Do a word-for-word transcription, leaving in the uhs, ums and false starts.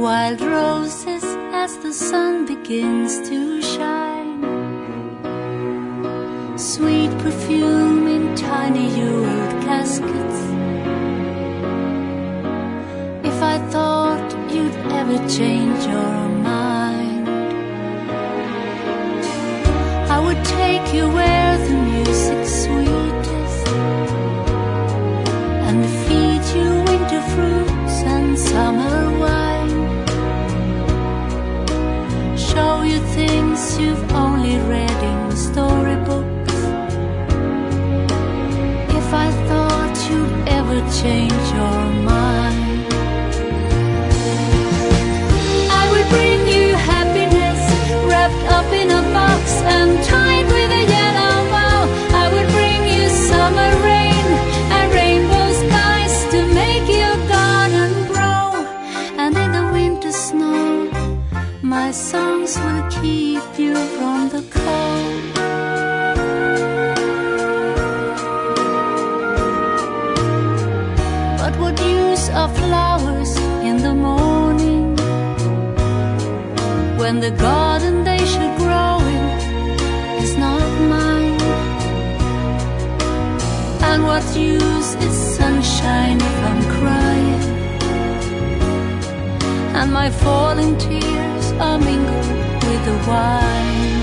wild roses as the sun begins to shine, sweet perfume in tiny jeweled caskets. If I thought you'd ever change your mind, I would take you where the music's sweetest and feed you winter fruits and summer wine, show you things you've only read in storybooks. If I thought you'd ever change your mind, I would bring you happiness wrapped up in a box and tied with a yellow bow. I would bring you summer rain and rainbow skies to make your garden grow, and in the winter snow my songs will keep you from the cold. But what use are flowers in the morning when the garden they should grow in is not mine? And what use is sunshine if I'm crying and my falling tears are mingled with the wine?